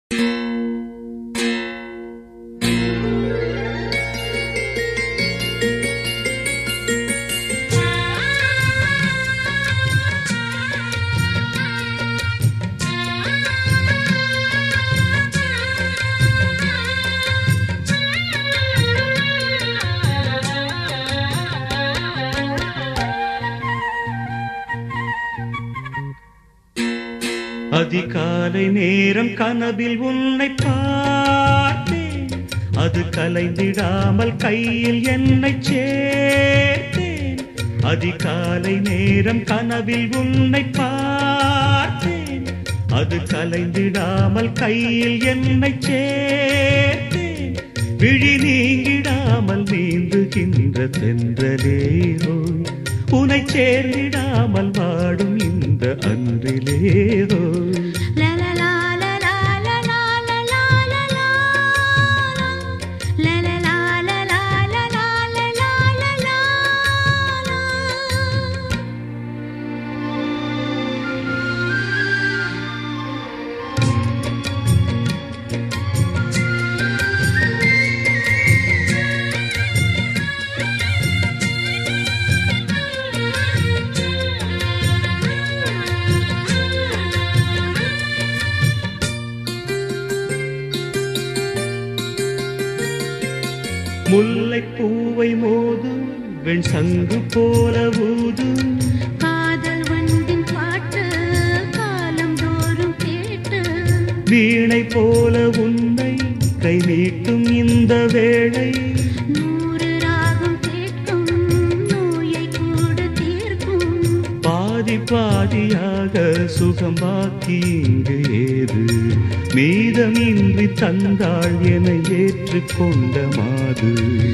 அதிகாலை நேரம் கனவில் உன்னை பார்த்தேன், அது கலைந்திடாமல் கையில் என்னை சேர்த்தேன். அதிகாலை நேரம் கனவில் உன்னை பார்த்தேன், அது கலைந்திடாமல் கையில் என்னை சேர்த்தேன். விழி நீங்கிடாமல் நீந்துகின்ற தென்றலேரோ, உனை சேர்ந்திடாமல் வாடும் இந்த அன்றிலேதோ. முல்லை பூவை மோதும் வெண் சங்கு போல ஊதும் காதல் வண்டின் பாட்டு காலம் தோறும் கேட்டு, வீணை போல உன்னை கை நீட்டும் இந்த வேளை. 100 ராகம் கேட்கும், நோயை கூட தீர்க்கும். பாதி பாதியாக சுகம் பாக்கி இங்கு ஏது, மீதமின்றி தந்தாள் என ஏற்றுக்கொண்ட மாது.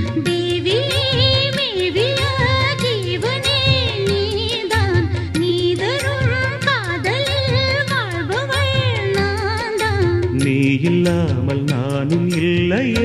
நீ இல்லாமல் நானும் இல்லையே.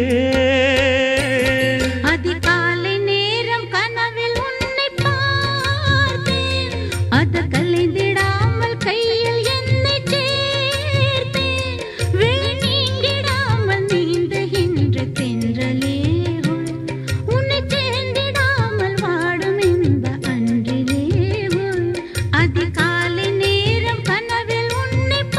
அதிகாலை நேரம் கனவில் உன்னை பார்த்தேன், அது கலைந்திடாமல் கையில் என்னை சேர்த்தேன். விழி நீங்கிடாமல் நீந்துகின்ற தென்றலேவோ, உன்னை சேர்ந்திடாமல் வாடும் இந்த அன்றிலேவோ. அதிகாலை நேரம் கனவில் உன்னை பார்த்தேன்.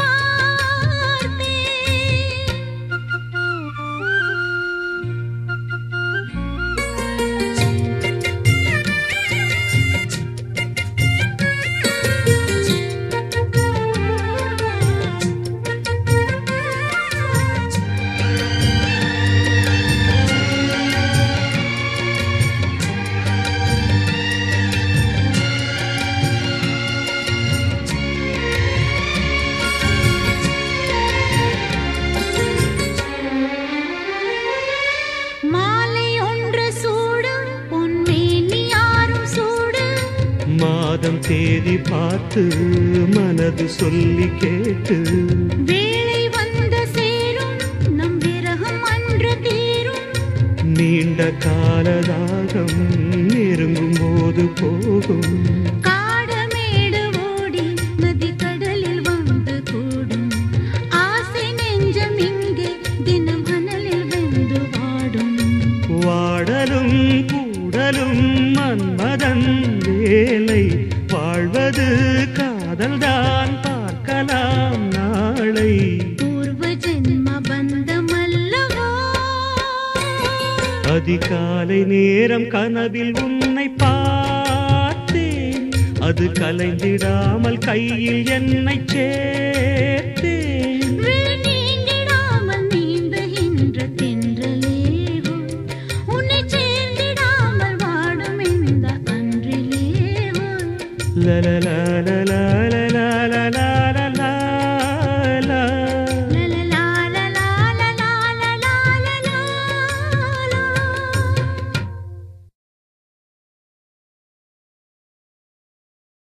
மாதம் தேதி பார்த்து மனது சொல்லி கேட்டு, வேளை வந்து சேரும் நம் விரகம் அன்று தீரும். நீண்ட காலதாகம் நெருங்கும் போது போகும். காடமேடு ஓடி நதி கடலில் வந்து கூடும். ஆசை நெஞ்சம் இங்கே தினம் அனலில் வெந்து வாடும். வாடலும் கூடலும் மன்மதன் வேலை, வாழ்வது காதல்தான் பார்க்கலாம் நாளை. பூர்வ ஜென்ம பந்தமல்லவோ. அதிகாலை நேரம் கனவில் உன்னை பார்த்தேன், அது கலைந்திடாமல் கையில் என்னை சேர்த்தேன். விழி நீங்கிடாமல் நீந்துகின்ற தென்றலேவோ, உன்னை சேர்ந்திடாமல் வாடும் இந்த அன்றிலேவோ. லலலா